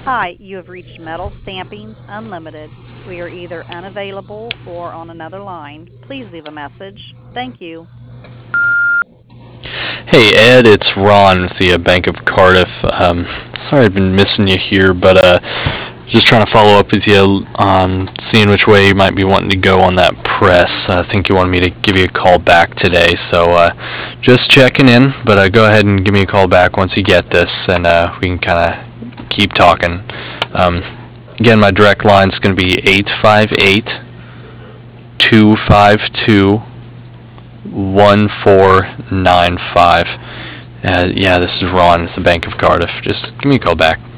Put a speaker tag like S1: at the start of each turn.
S1: Hi, you have reached Metal Stampings Unlimited. We are either unavailable or on another line. Please leave a message. Thank you.
S2: Hey Ed, it's Ron with the Bank of Cardiff. Sorry I've been missing you here, but just trying to follow up with you on seeing which way you might be wanting to go on that press. I think you wanted me to give you a call back today, so just checking in. But go ahead and give me a call back once you get this, and we can kind of keep talking. Um, Again, my direct line is going to be 858-252-1495. Yeah, this is Ron with the Bank of Cardiff. Just give me a call back.